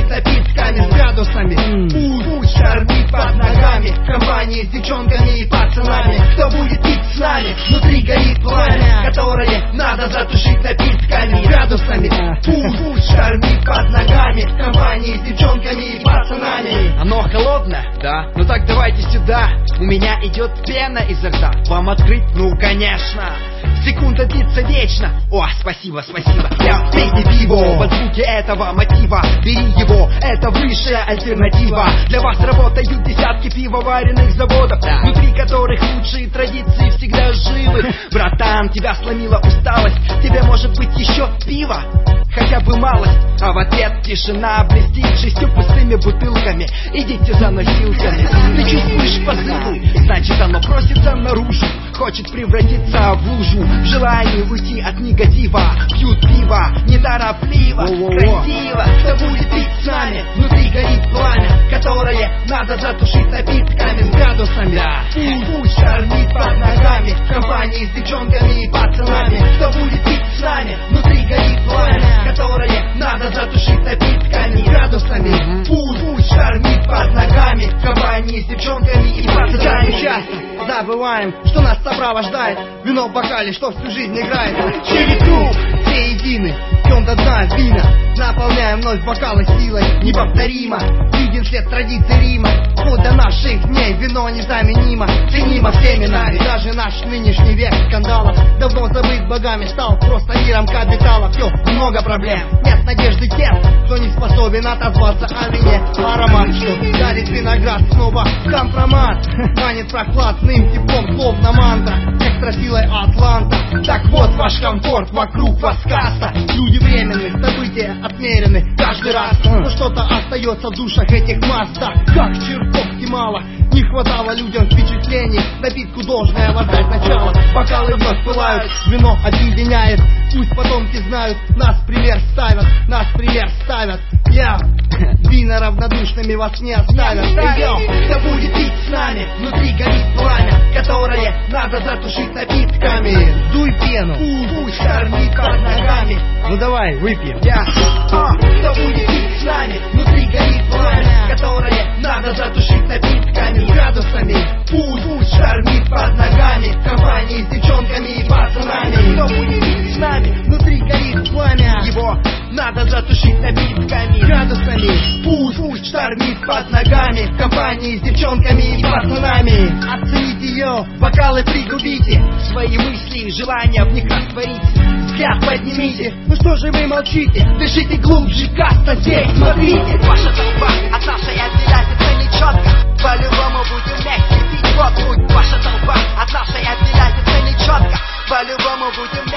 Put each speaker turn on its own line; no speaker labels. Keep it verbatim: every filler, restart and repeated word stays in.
затушить напитками с градусами. Пусть, пусть шармит под ногами в компании с девчонками и пацанами. Кто будет пить с нами? Внутри горит пламя, которое надо затушить напитками с градусами. Пусть, пусть шармит под ногами в компании с девчонками и пацанами.
Оно холодное? Да. Ну так давайте сюда. У меня идет пена изо рта. Вам открыть? Ну конечно. Секунда длится вечно. О, спасибо, спасибо. Я пейте пиво под звуки этого мотива. Бери его, это высшая альтернатива. Для вас работают десятки пивоваренных заводов, внутри которых лучшие традиции всегда живы. Братан, тебя сломила усталость. Тебе может быть еще пиво? Хотя бы малость. А в ответ тишина блестит шестью пустыми бутылками. Идите за носилками. Ты чувствуешь позывы, значит оно просится наружу. Хочет превратиться в лужу, в желании уйти от негатива. Пьют пиво, неторопливо, красиво. Кто будет пить с нами? Внутри горит пламя, которое надо затушить напитками с градусами. Пусть, пусть шармит под ногами в компании с девчонками и пацанами. Кто будет пить с нами? Внутри горит пламя, которое надо затушить напитками с градусами. Пусть, пусть шармит под ногами в компании с девчонками и пацанами.
Часто забываем, что нас сопровождает вино в бокале, что всю жизнь играет. Чили круг, все едины, пьем до дна вина, наполняем вновь бокалы силой неповторимо. Виден след традиций Рима, вплоть до наших дней вино незаменимо, ценимо всеми нами. Даже наш нынешний век скандалов давно забыт богами, стал просто миром капитала. Все, много проблем, нет надежды тем, кто не способен отозваться о вине. Аромат, что дарит виноград, снова компромат, манит прохладным теплом, словно мантра, экстрасилой Атланта. Так вот ваш комфорт, вокруг вас касса. Люди временные, события отмерены каждый раз, но что-то остается в душах этих масс. Так, как чертовски мало не хватало людям впечатлений, напитку должное воздать начало. Бокалы вновь пылают, вино объединяет. Пусть потомки знают, нас пример ставят, нас пример ставят. Я вина равнодушными вас не оставят. Йоу, кто будет пить с нами? Внутри горит пламя, которое надо затушить напитками. Дуй пену, пусть шармит под ногами.
Ну давай, выпьем.
Я, а, кто будет пить с нами? Внутри горит пламя, которое надо затушить напитками с градусами. Пусть, пусть шармит под ногами в компании с девчонками и пацанами. Кто будет пить с нами? Внутри горит пламя, его надо затушить напитками с градусами. Пусть, пусть шармит под ногами в компании с девчонками и пацанами. Оцените ее, бокалы пригубите, свои мысли, желания в них растворите. Взгляд поднимите, ну что же вы молчите? Дышите глубже, каста здесь, смотрите.
Ваша толпа от нашей отделяется не четко. По-любому будем вместе пить водку. Ваша толпа от нашей отделяется не четко. По-любому будем